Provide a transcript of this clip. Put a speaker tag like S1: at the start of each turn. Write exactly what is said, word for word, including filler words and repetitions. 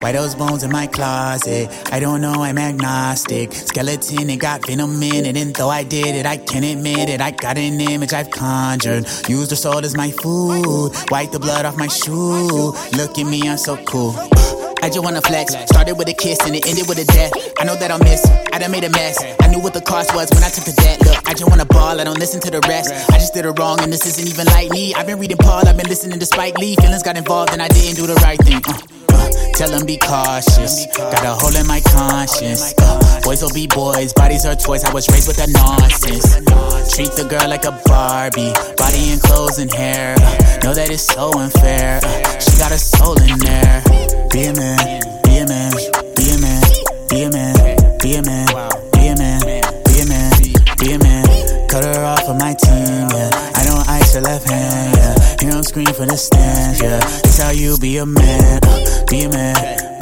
S1: Why those bones in my closet? I don't know, I'm agnostic. Skeleton, it got venom in it. And though I did it, I can't admit it. I got an image I've conjured. Used her soul as my food. Wipe the blood off my shoe. Look at me, I'm so cool. I just wanna flex. Started with a kiss and it ended with a death. I know that I'll miss. I done made a mess. I knew what the cost was when I took the debt. Look, I just wanna ball. I don't listen to the rest. I just did it wrong and this isn't even like me. I've been reading Paul. I've been listening to Spike Lee. Feelings got involved and I didn't do the right thing. Uh. Tell them be cautious. Got a hole in my conscience. Uh, boys will be boys, bodies are toys. I was raised with a nonsense. Treat the girl like a Barbie, body and clothes and hair. Uh, know that it's so unfair. Uh, she got a soul in there. Be a man, be a man, be a man, be a man, be a man, be a man, be a man, be a man. Cut her off of my team, yeah. I don't ice her left hand, yeah. Hear him scream from the stands, yeah. That's how you be a man, uh, be a man.